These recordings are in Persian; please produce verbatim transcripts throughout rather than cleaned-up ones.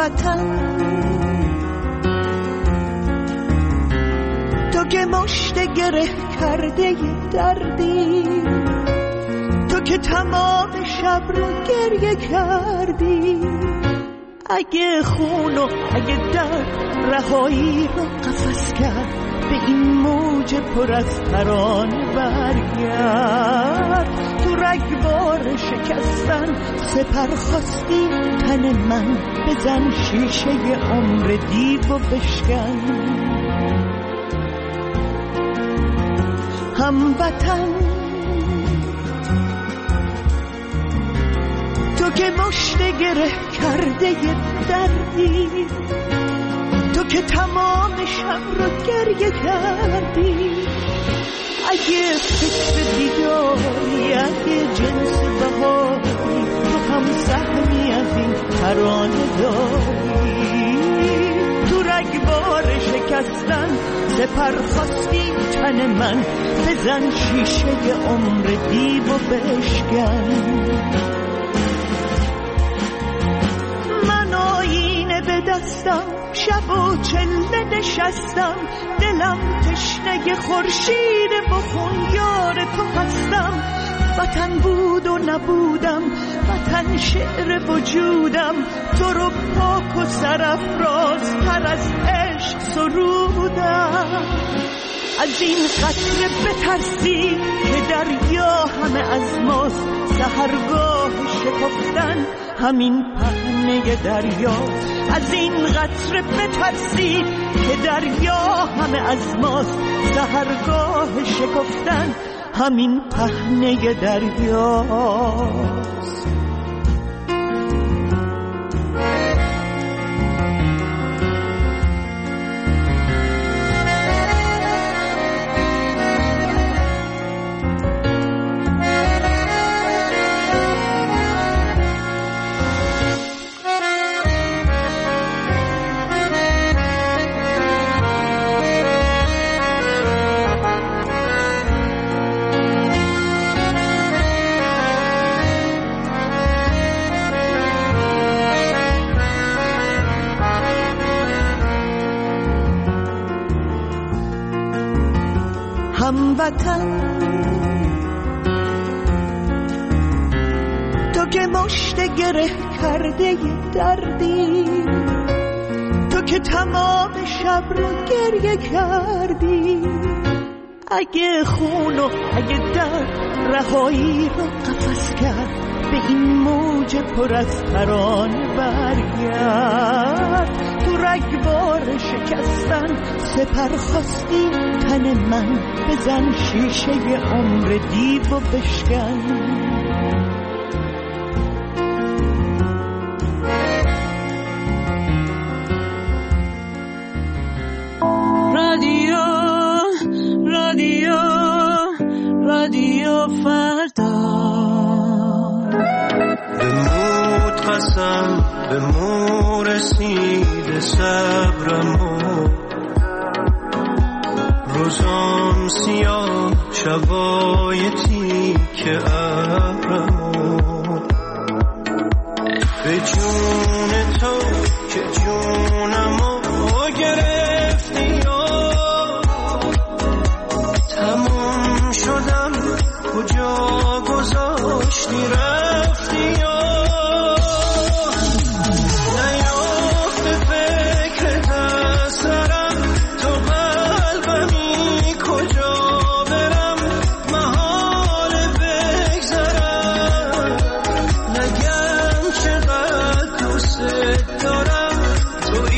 هموطن تو که مشت گره کرده دردی، تو که تمام شب رو گریه کردی. اگه خون و اگه درد رهایی رو قفس کرد، به این موج پر از ترانه برگرد. تو رگبار شکستن سپر خواستی تن من، بزن شیشه عمر دیو و بشکن. هموطن تو که مشت گره کرده دردی، تو که تمام شب رو گریه کردی. اگه فکر دیداری، اگه جنس بهاری، تو هم سهمی از این ترانه داری. تو رگبار شکستن سپر خواستی تن من، بزن شیشه عمر دیو و بشکن. من آینه به دستم، شب و چله نشستم، دلم تشنه خورشید بخون یار تو هستم. وطن بود و نبودم، وطن شعر وجودم، تو رو پاک و سرافراز تر از عشق سرودم. از این قطره بترسی که دریا همه از ماست، سحرگاه شکفتن همین پهنه دریا. از این قطره بترسی که دریا همه از ماست، سحرگاه شکفتن همین پهنه دریاست. هموطن تو که مشت گره کرده دردی، تو که تمام شب رو گریه کردی. اگه خون و اگه درد رهایی رو قفس کرد، به این موج پر از ترانه برگرد. تو رگبار شکستن سپر خواستی تن من، بزن شیشه عمر دیو و بشکن. رادیو رادیو رادیو فردا، بمود قسم به مو رسید صبرمو، روزام سیاه شبای تیک ابرمو. به جون تو که جونمو گرفتی یا تموم شدم، کجا گذاشتی رفتی یا نیافت فکرت از سرم، تو قلبمی کجا برم محال بگذرم. نگم چقدر دوست دارم، تو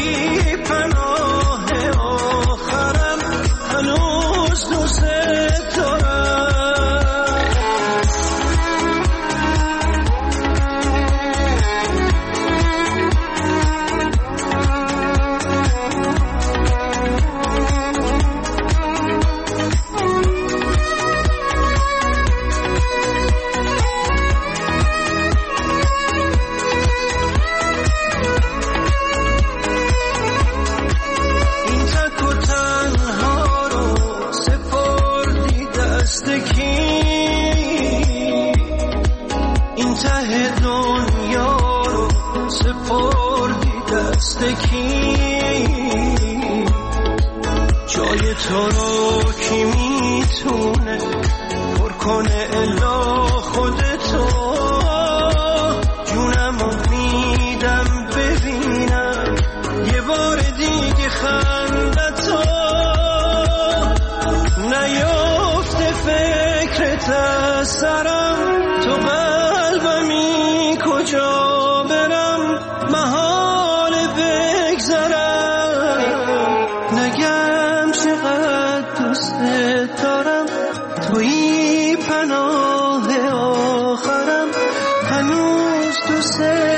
دست کی؟ جای تو رو کی میتونه پر کنه الا خودتو؟ جونمو میدم ببینم یه بار دیگه خندتو. نیافته فکرت از سرم، تو قلبمی کجا برم؟ محال بگذرم، نگم چقدر دوست دارم، تویی پناه آخرم، هنوز دوست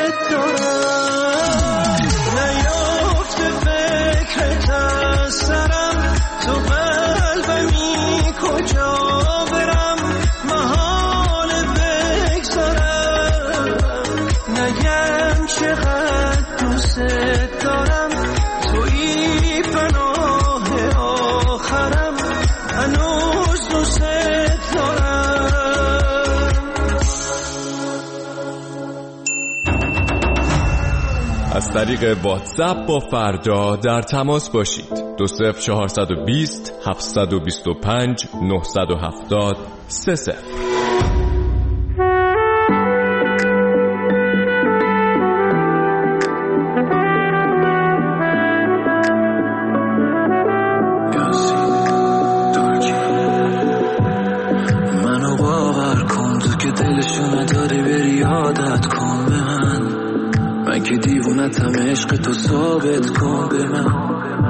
دارم. نیافته فکرت از سرم، تو قلبمی کجا برم؟ محال بگذرم، نگم چقدر دوست دارم، تویی پناه آخرم، هنوز دوست دارم. از طریق واتساپ با فردا در تماس باشید. دو صفر چهارصد و بیست هفتصد و بیست و پنج نهصد و هفتاد سه صفر. منو باور کن تو که دلشو نداری بری عادت کن به من، من که دیوونتم عشق تو ثابت کن به من.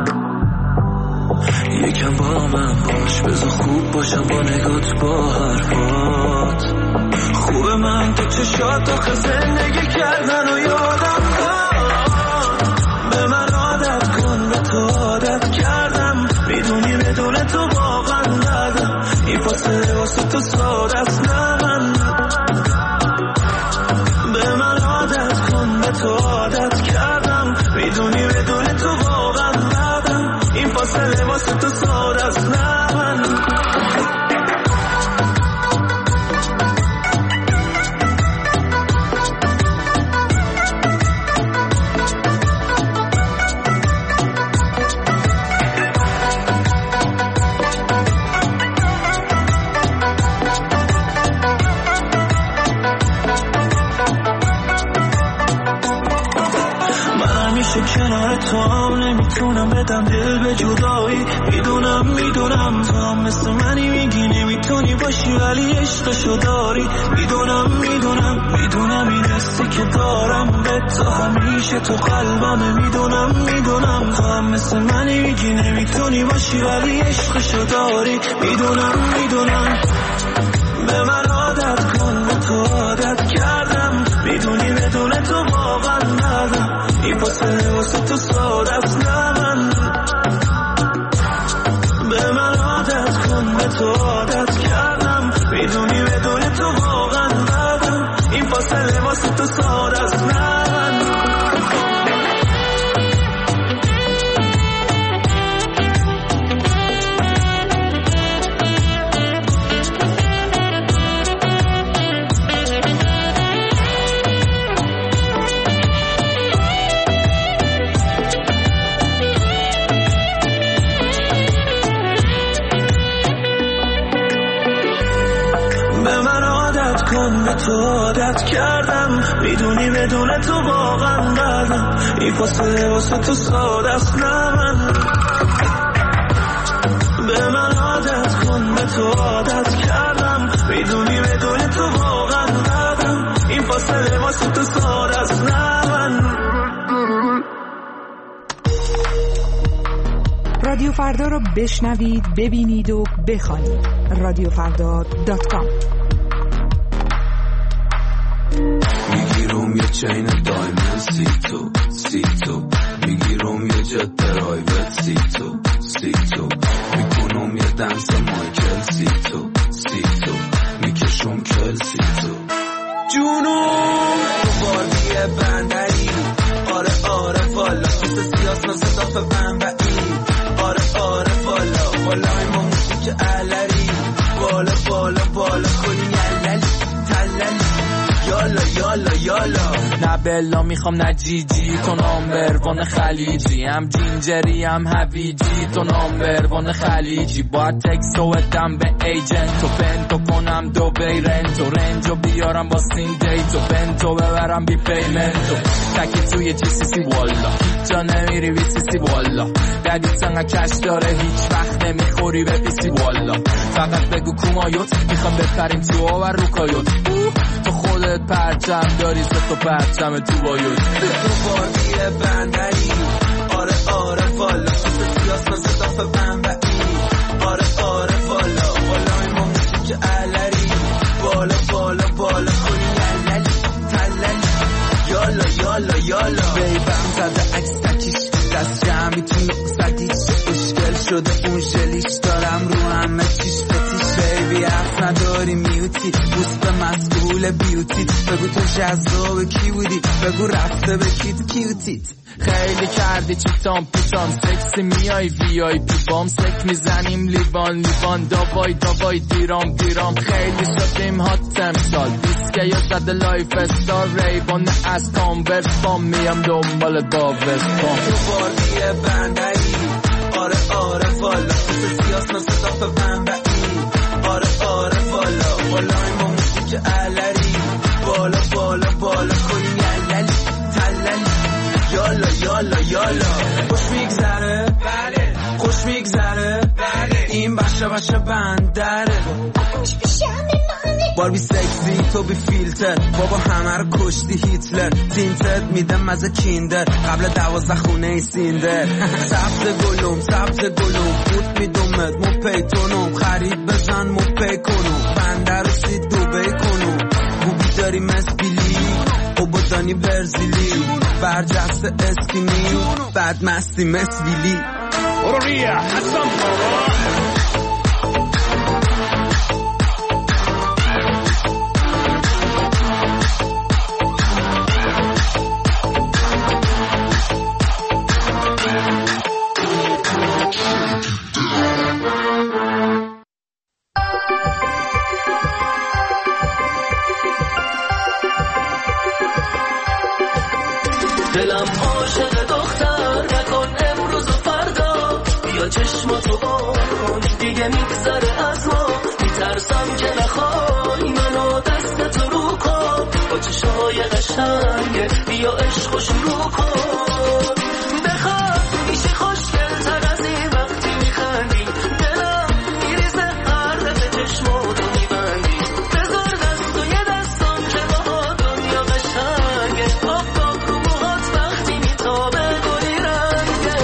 یکم با من باش بذار خوب باشم با نگات با حرفات. خوب من تو چشات آخه زندگی کردن و یادم داد. به من عادت کن به تو عادت کردم، میدونی بدون تو واقعا ندم. این فاصله واسه تو ساده است نه من. به من عادت کن به تو عادت کردم، میدونی بدون تو واقعا ندم. این فاصله واسه تو ساده است نه من. کنار تو هم نمیتونم بدم دل به جدایی. میدونم میدونم تو هم مثل منی، میگی نمیتونی باشی ولی عشقشو داری. میدونم میدونم میدونم این حسی که دارم به تو همیشه تو قلبمه. میدونم میدونم تو هم مثل منی، میگی نمیتونی باشی ولی عشقشو داری. میدونم میدونم به من عادت کن به تو عادت کردم، میدونی بدون تو واقعا ندم. این فاصله واسه تو ساده است نه من. به من عادت کن به تو عادت کردم، میدونی بدون تو واقعا ندم. این فاصله واسه تو ساده است نه من. به تو عادت کردم، میدونی بدون تو واقعا ندم. این فاصله واسه تو ساده است نه من. به من عادت کن به تو عادت کردم، میدونی بدون تو واقعا ندم. این فاصله واسه تو ساده است نه من. رادیو فردا رو بشنوید، ببینید و بخوانید. رادیو فردا دات کام. میگیرم یه چین دایمن سی تو سی تو، میگیرم یه جت پرایوت سی تو سی تو، میکنم یه دنس مایکل سی تو سی تو، میکشم کل سی تو. جونم تو بازی بندری، آره آره والا مثل سیاس مثل صاف بنبعی. آره آره والا والا ما موسیقی علری، بالا بالا بالا کنی یللی تللی. یالا یالا یالا نه بلا میخوام نجیجی تو نامبر وان خلیجی، هم جینجری هم هویجی تو نامبر وان خلیجی. باید تکسو بدم به ایجنت و پنتو کنم دو بیرنتو، رنجو بیارم با سین دیتو، بنتو ببرم بی پیمنتو، تکی توی جی سی سی والا جا نمیری بی سی سی والا، قدیت انقا کش داره هیچ وقت نمیخوری به بی سی والا. فقط بگو کومایوت میخوام بپریم تو آور رو کایوت، تو خودت پرچم داری ست و پرچم تو بایوت. تو بازی بندری آره آره والا، تو سیاس مثل دافه بنبعی آره آره والا، والای ما موسیقی علری بالا بالا بالا کنی لللی تللی یالا یالا یالا. بیبم زده عکس تکیش دست جمعی تو نقصدیش، اشکل شده اون جلیش دارم رو همه چیش فتیش. بیبی حرف نداری میوتی بوست به مسئول بیوتیت، بگو تو جذاب کی بودی بگو رفته به کیت کیوتیت. خیلی کردی چیتام پیچام سکسی میای وی آی پی بام، سک میزنیم لیوان لیوان داوای داوای دیرام دیرام. خیلی شدیم هات امسال دیسکه یا زده لایف استار، ریبان از کانورس بام میام دنبال داوست بام. تو بازی بندری آره آره والا، تو سیاس مثل دافه بنبعی آره آره والا، والای ما موسیقی علری بالا بالا بالا کنی لللی تللی یالا یالا یالا. خوش میگذره بله، خوش میگذره بله، این بشه بشه بندره باربی سکسی تو بی فیلتر، بابا همه رو کشتی هیتلر، تینتت میدم مزه کیندر قبل دوازده خونه ای سیندر. سبز گلوم سبز گلوم بود میدومت مو پیتونم، خرید بزن مو پی کنم، بنده رو سی دوبه کنم، بوبی داری مسبیلی اوبودانی برزیلی، برجست اسکینی بعد مستی مسویلی. برو ریا حسن دلم عاشق دختر نکن امروز و فردا، بیا چشماتو بکن دیگه میگذره از ما، میترسم که نخوای منو دستت رو کن، با چشای قشنگه بیا عشقو شروع کن. بخواد میشه خوشگل‌تر از این وقتی میخندی، دلم میریزه هر دفعه چشماتو میبندی، بذار دست و یه دستم که با دنیا قشنگه، آفتاب رو موهات وقتی میتابه گلی رنگه.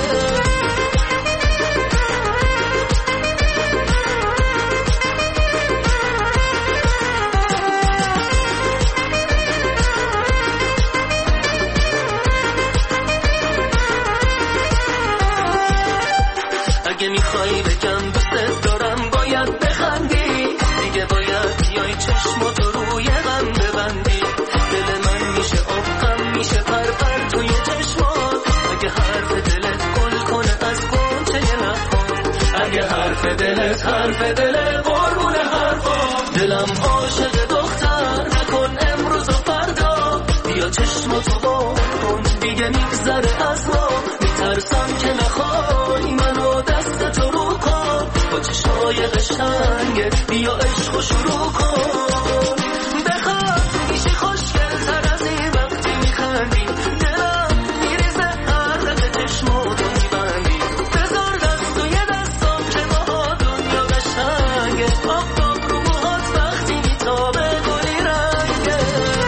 اگه میخوای بگم دوست دارم باید بخندی، دیگه باید بیای چشماتو روی غم ببندی، دل من میشه آبغم میشه پرپر توی چشمات، اگه حرف دلت گل کنه از گنچه لبات، اگه حرف دلت حرف دل قربون حرفات. دلم عاشق دختر نکن امروز و فردا، بیا چشماتو بکن دیگه میگذره از ما، میترسم که نخوای منو دستتو رو کن، با چشای قشنگه بیا عشقو شروع کن. بخواد میشه خوشگل‌تر از این وقتی میخندی، دلم میریزه هر دفعه چشماتو میبندی، بذار دست و یه دستم که با دنیا قشنگه، آفتاب رو موهات وقتی میتابه گلی رنگه.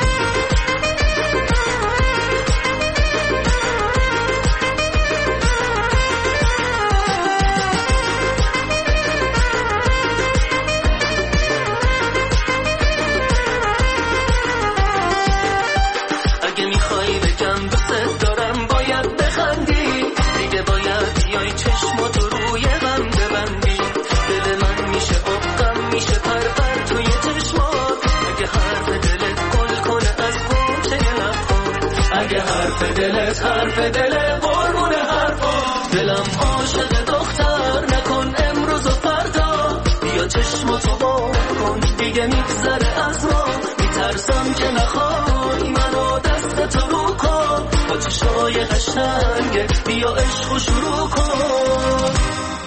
اگه میخوای بگم دوست دارم باید بخندی، دیگه باید بیای چشماتو روی غم ببندی، دل من میشه آبغم میشه پرپر توی چشمات، اگه حرف دلت گل کنه از گنچه لبات، اگه حرف دلت حرف دل قربون حرفات. دلم عاشق دختر نکن امروز و فردا، بیا چشماتو بکن دیگه میگذره از ما، میترسم که نخوای منو دستتو رو قشنگه بیا عشقو شروع کن.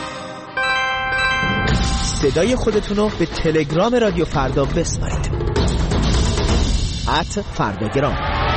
صدای خودتونو به تلگرام رادیو فردا بسپارید. ات فرداگرام.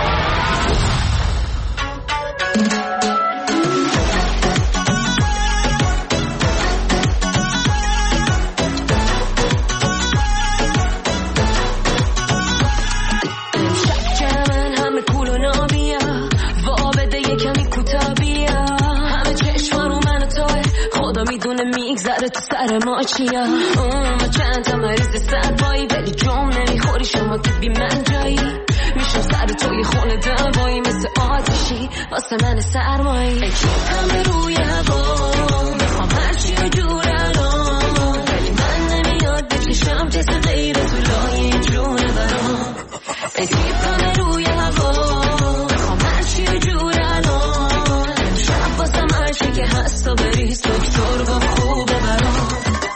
میگذره تو سر ما چیا ما چند تا مریض سربایی ولی جام نمیخوری شما که بی من جایی میشم سر توی خونه دوایی مثل آتشی واسه من سرمایی اکیب همه روی هوا میخوام هرچی و جور الان ولی من نمیاد بکشم کسی غیر تو لای جونه برام اکیب همه روی هوا میخوام هرچی و جور الان شب واسه هرچی که هست و بریز دکتر با خوبه برام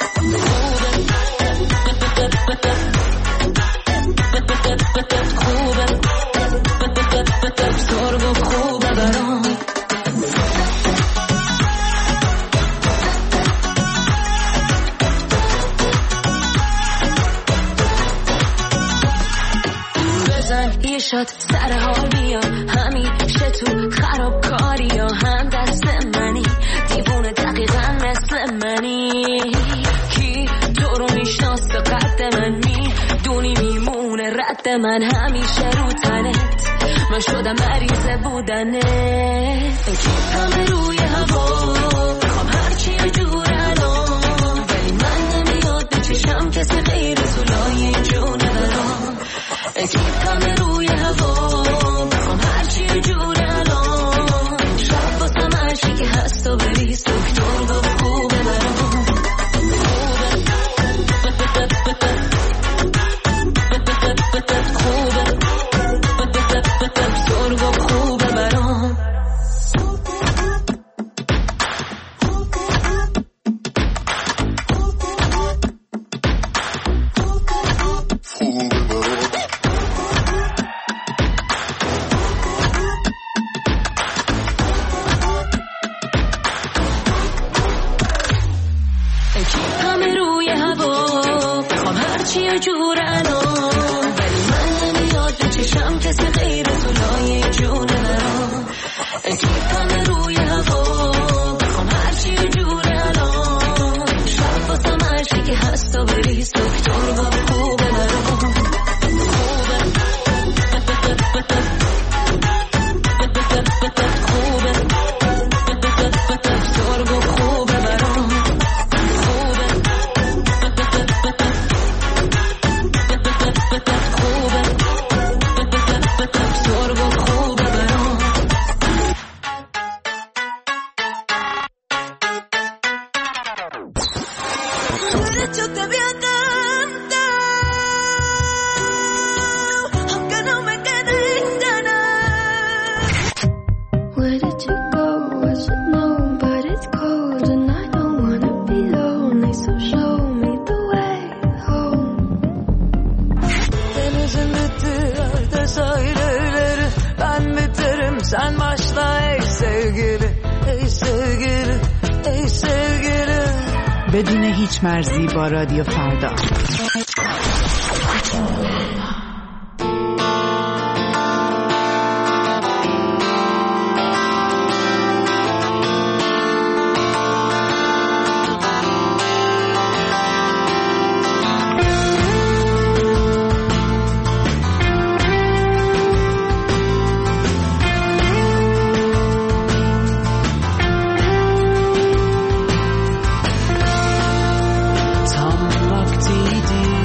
خوبه دکتر با خوبه برام بزن یه شات سر حال بیا همیشه تو خرابکاری یا هم دست منی دیوونه دقیقا مثل منی کی تو رو میشناسه قد من میدونی میمونه رد من همیشه رو تنت من شدم مریض بودنت اکیب همه روی هوا میخوام هرچی جور الان ولی من نمیاد بچشم کسی غیر تو لای جونه برام اکیب همه روی هوا میخوام هرچی جور الان شب واسه هرچی که هست و بریز دکتر با خوبه برام خوبه دکتر با خوبه برام همه روی هوا بخوام هرچی و جور الان ولی من نمیاد بچشم کسی غیر تو لای جونه برام اکیب همه روی هوا بخوام هرچی و جور الان شب واسه هرچی که هست و بریز دکتر با خوبه برام خوبه دکتر با خوبه برام Sen başla ey sevgili, ey sevgili, ey sevgili. بدون هیچ مرزی با رادیو فردا. Tam vakti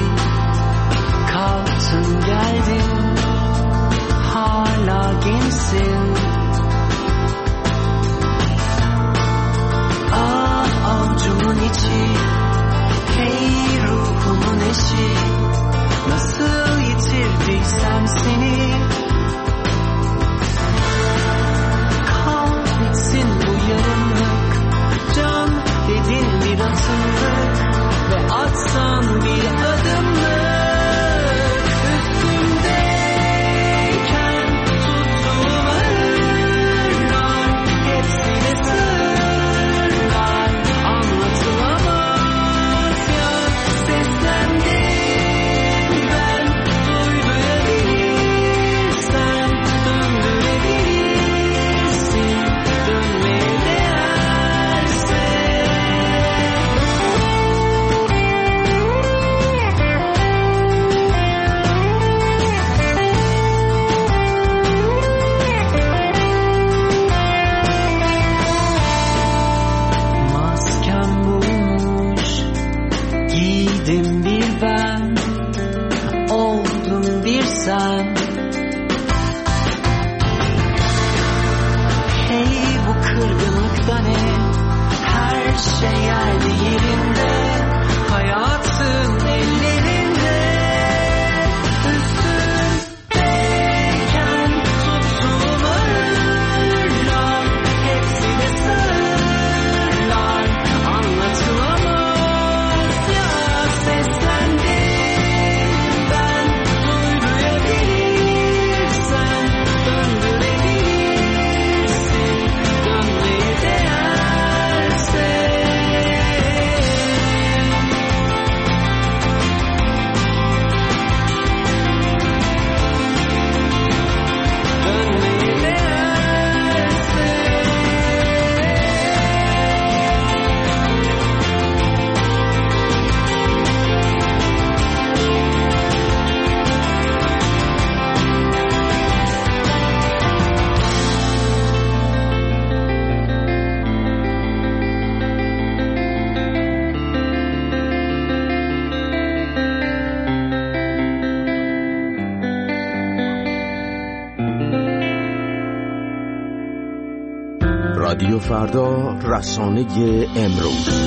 رادیو فردا، رسانه امروز.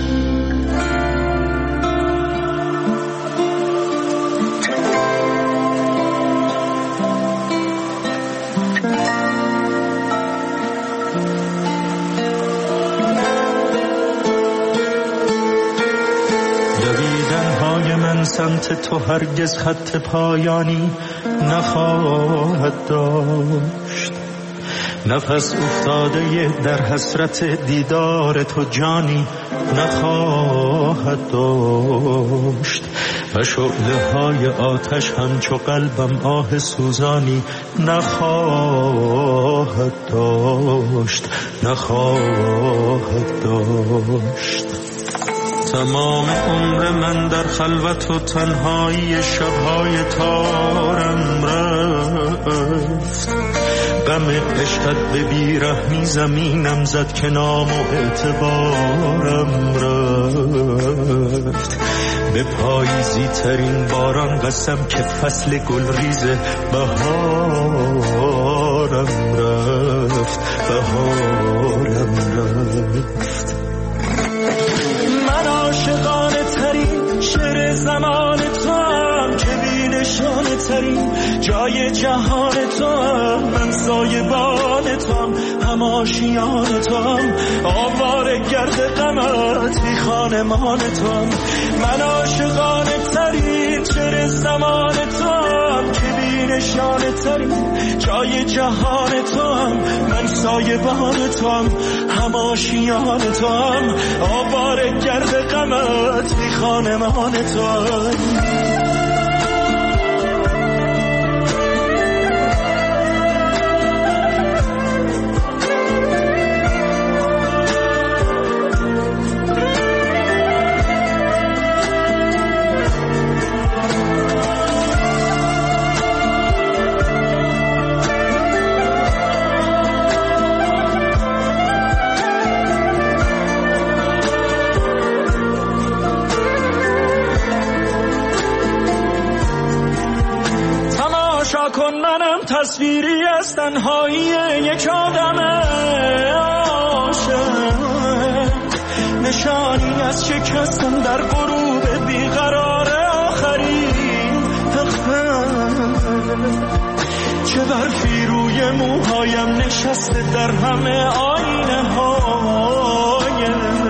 سمت تو هرگز خط پایانی نخواهد داشت. نفس افتاده در حسرت دیدار تو جانی نخواهد داشت. و شعله های آتش همچو قلبم آه سوزانی نخواهد داشت نخواهد داشت. تمام عمر من در خلوت و تنهایی شبهای تارم رفت. غم عشقت به بیرحمی زمینم زد که نام و اعتبارم رفت. به پاییزی ترین باران قسم که فصل گلریز بهارم رفت بهارم رفت. من عاشقانه ترین شعر زمان تو هم که بی نشانه ترین جای جهان تو هم. من سایبان تو هم هم آشیان تو هم آواره گرد غمت بی خانمان تو هم. من عاشقانه ترین شعر زمان تو هم که بی نشانه ترین جای جهان تو هم. من سایبان تو هم هم آشیان تو هم آواره گرد غمت بی خانمان تو هم. تصویری از تنهایی یک آدم عاشق، نشانی از شکستن در غروب بیقرار آخرین تخته. چه برفی روی موهایم نشسته در همه آینه های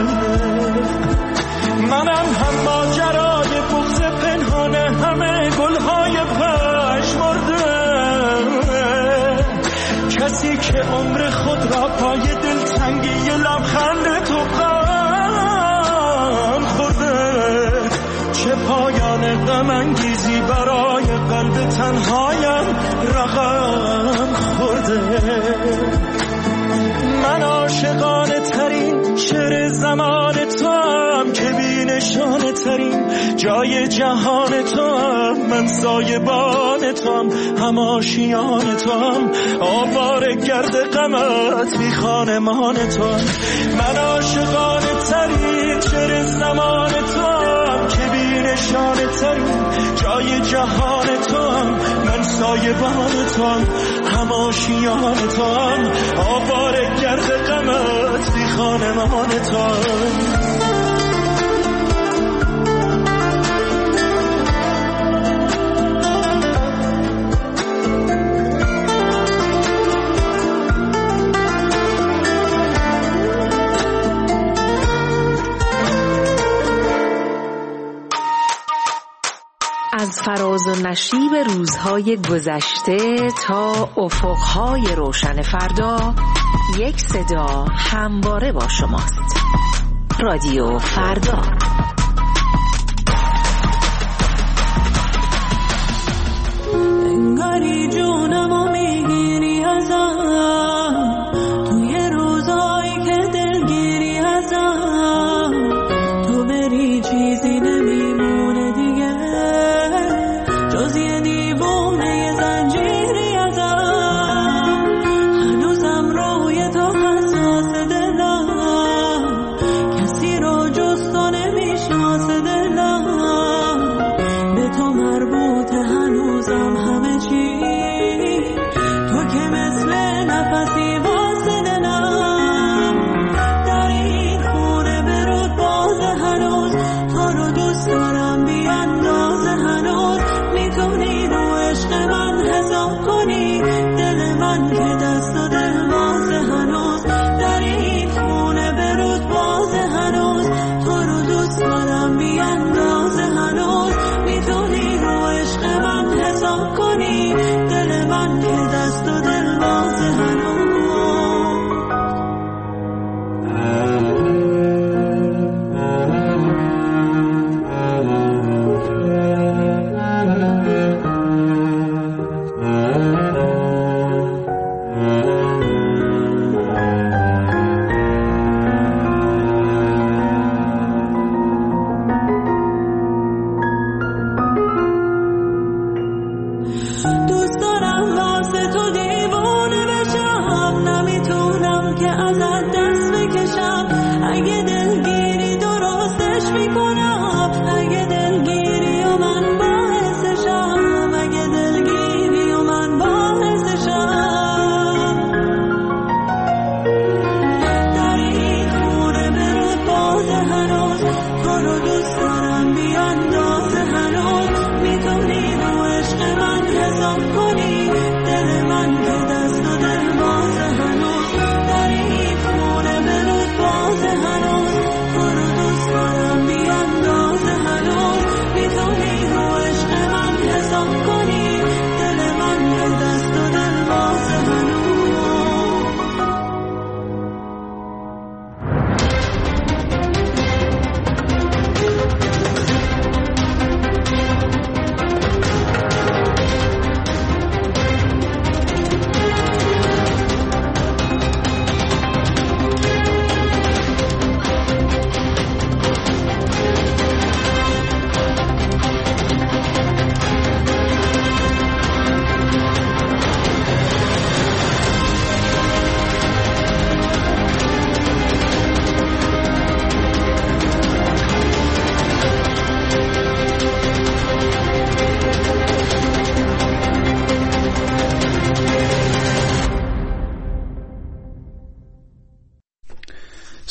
منم، هم ماجرای بغض پنهانه، همه گلهای پژمرده. کسی که عمر خود را پای دلتنگی لبخند تو غم خورده. چه پایان غم انگیزی برای قلب تنهایم رقم خورده. من عاشقانه ترین شعر زمان تو هم که بی نشانه ترین جای جهان تو هم. من سایبان تو هم هم آشیان تو هم آواره گرد غمت بی خانمان تو هم. من عاشقانه ترین شعر زمان تو هم که بی نشانه ترین جای جهان تو هم. من سایبان تو هم هم آشیان تو هم آواره گرد غمت بی خانمان تو هم. از فراز و نشیب روزهای گذشته تا افقهای روشن فردا، یک صدا همواره با شماست. رادیو فردا. انگاری جونمو میگی